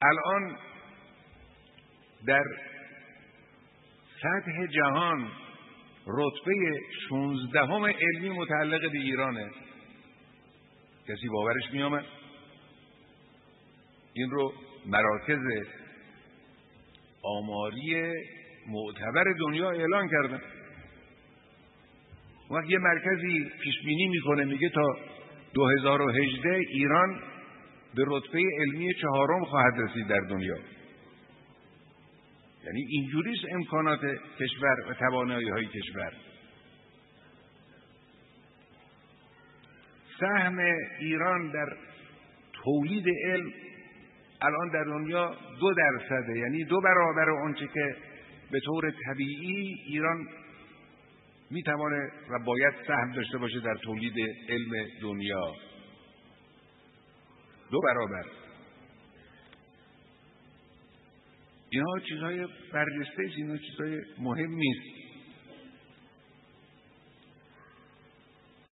الان در سطح جهان رتبه 16ام علمی متعلق به ایرانه. کسی باورش میامد؟ این رو مراکز آماری معتبر دنیا اعلان کردن. وقت یه مرکزی پیش بینی میکنه میگه تا 2018 ایران به رتبه علمی 4 خواهد رسید در دنیا. یعنی اینجوریست امکانات کشور و توانایی‌های کشور. سهم ایران در تولید علم الان در دنیا 2%، یعنی 2 برابر اونچه که به طور طبیعی ایران میتوانه و باید سهم داشته باشه در تولید علم دنیا. 2 برابر. اینها چیزهای برجسته است، اینها چیزهای مهم نیست.